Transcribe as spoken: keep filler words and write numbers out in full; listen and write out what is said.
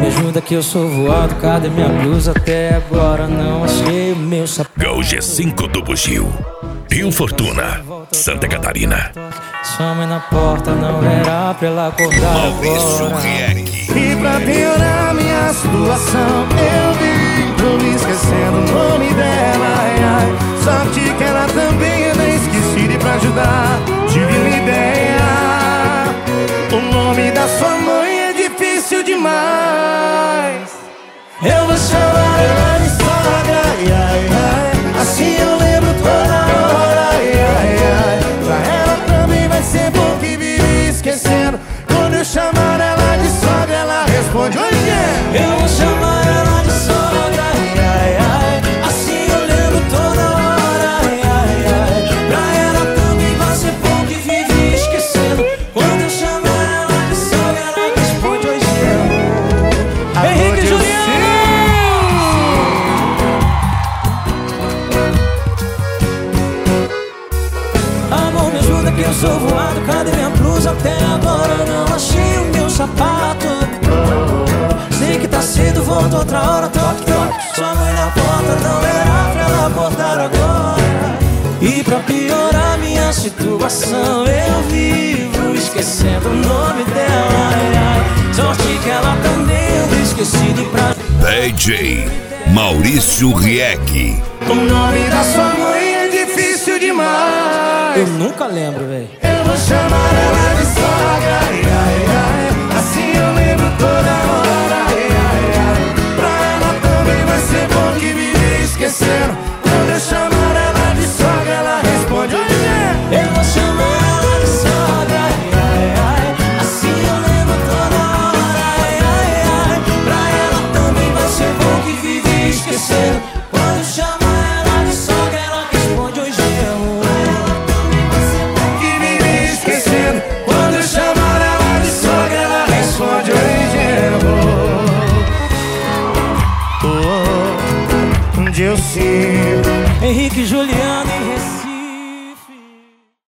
me ajuda que eu sou voado. Cadê minha blusa? Até agora não achei o meu sapato. Gol G cinco do Bugio, Rio Fortuna, Santa Catarina. Sua mãe na porta, não era pra ela acordar Maurício agora. Rieck. E pra piorar minha situação, eu vivo me esquecendo o nome dela, ai, ai. Sorte que ela também é bem esquecida. E pra ajudar, tive uma ideia. O nome da sua mãe é difícil demais. Eu vou chamar ela de sogra, ai, ai, ai. Assim eu lembro toda hora, ai, ai, ai. Pra ela também vai ser bom que vive esquecendo. Quando eu chamar ela de sogra, ela responde: oi, é. Eu vou chamar ela de sogra, ai, ai, ai. Assim eu lembro toda hora, ai, ai, ai. Pra ela também vai ser bom que vive esquecendo. Quando eu chamar ela de sogra, ela responde: oi, é. Henrique Juliano! Amor, me ajuda que eu sou voado. Cadê minha blusa? Até agora não achei o meu sapato. Sei que tá cedo, volto outra hora. Toque, toque, sua mãe na porta, não era pra ela acordar agora. E pra piorar minha situação, eu vivo esquecendo o nome dela, ai, ai. Sorte que ela também anda esquecida. E pra D J Maurício Rieck. O nome da sua mãe é difícil demais. eu nunca lembro, velho. Eu vou chamar ela de sogra, ai, ai, ai. Assim eu lembro toda hora, ai, ai, ai. Pra ela também vai ser bom que vive esquecendo. Quando eu chamar ela de sogra, ela responde: oi, é. Eu vou chamar ela de sogra, ai, ai, ai. Assim eu lembro toda hora, ai, ai, ai. Pra ela também vai ser bom que vive esquecendo. Quando eu chamar ela de sogra, ela responde: oi, gelo. Que vive esquecendo. Quando eu chamar ela de sogra, ela responde: oi, gelo. Oh, onde eu sinto Henrique Juliano e